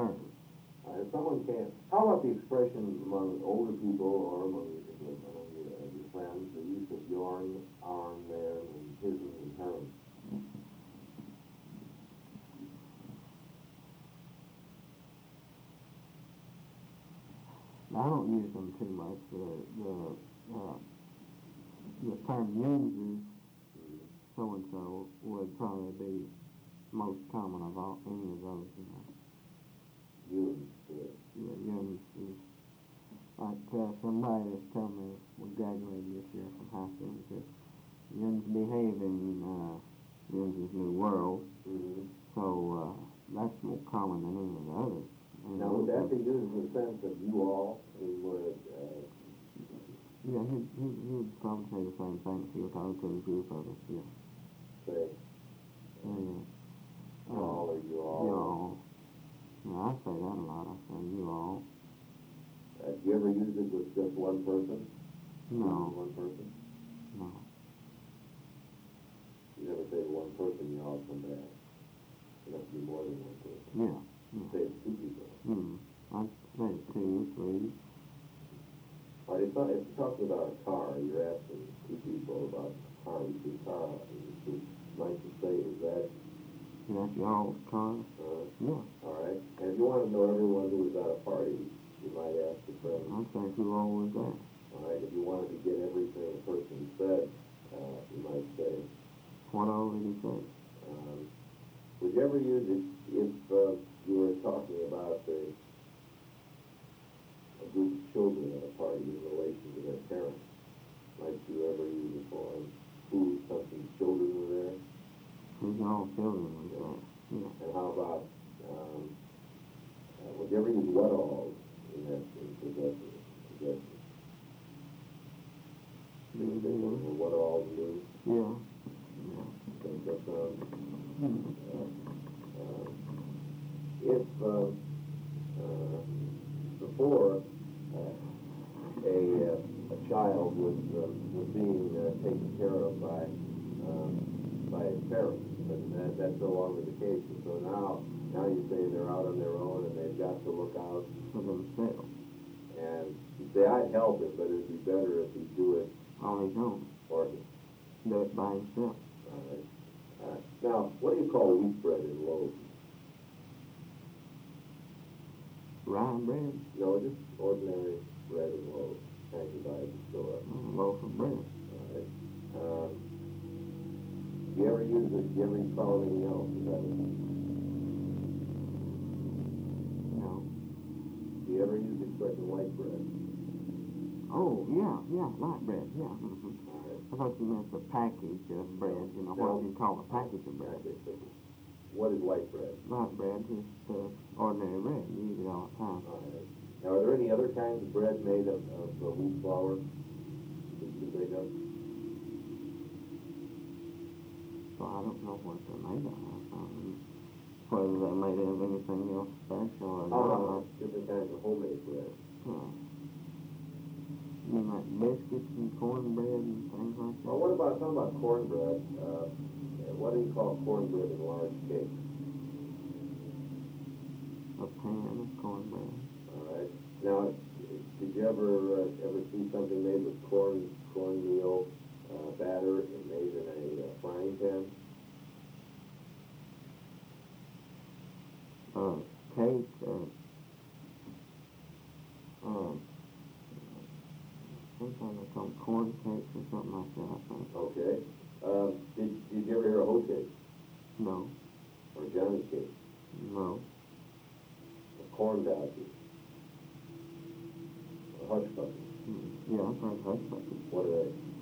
nerves. If someone can't, how about the expression among older people or among your friends, the use of yourn, ourn, there, and his'n and her'n? I don't use them too much. The term uses so-and-so would probably be most common of all, any of those, you know. Use, Yeah, use is like somebody was telling me, we graduated this year from high school, and said, Yun's behaving, Yun's new world. Mm-hmm. So that's more common than any of the others. And now, would that be used in the sense of you all? He would, yeah, he'd probably say the same thing if he were talking to a group of us, yeah. say, all or you all? You all. Yeah, I say that a lot. I say you all. Do you ever use it with just one person? No. One person? No. You never say to one person, you all come back. It has to be more than one person. Yeah. You say it to two people. I'd say 2, 3. All right, if you're talking about a car, you're asking two people about a car. You see a car, it's nice to say, is that? Is that y'all's car? Yeah. All right. And if you want to know everyone who was at a party, you might ask a friend. I'd say who all was there. All right. If you wanted to get everything a person said, you might say. What all did he say? Would you ever use it if you were talking about a group of children at a party in relation to their parents? Might you ever use the form who something children were there? Who's all children was there? Yeah. And how about would you ever use what all in that possession? What all do? Yeah. But, if before a child was being taken care of by his parents, but that's no longer the case. And so now you say they're out on their own and they've got to look out For themselves. And you say I'd help him, but it'd be better if he'd do it On his own. for him. Do it by himself. All right. Now, what do you call wheat bread in loaves? Rye bread? No, just ordinary bread in loaves. Kind you buy at the store. A loaf of bread. All right. Do you ever use it? Do you ever call anything else? Is that it? No. Do you ever use the expression white bread? Oh, yeah, light bread, yeah. Mm-hmm. All right. I thought you meant the package of bread, you know, what do you call a package of bread? What is white bread? Light bread, just ordinary bread. You eat it all the time. All right. Now, are there any other kinds of bread made of wheat flour that you can think of? So I don't know what they're made of. Whether they're made of anything else special or not. Different kinds of homemade bread. You mean like biscuits and cornbread and things like that? Well, talking about cornbread, what do you call cornbread in large cakes? A pan of cornbread. All right. Now, did you ever see something made with cornmeal batter and made in a frying pan? Cake, sometimes they call them corn cakes or something like that, I think. Okay. Did you ever hear a hoe cake? No. Or Johnny cake? No. A corn dodger? A hush puppy? Yeah, I've heard hush puppies. What are they?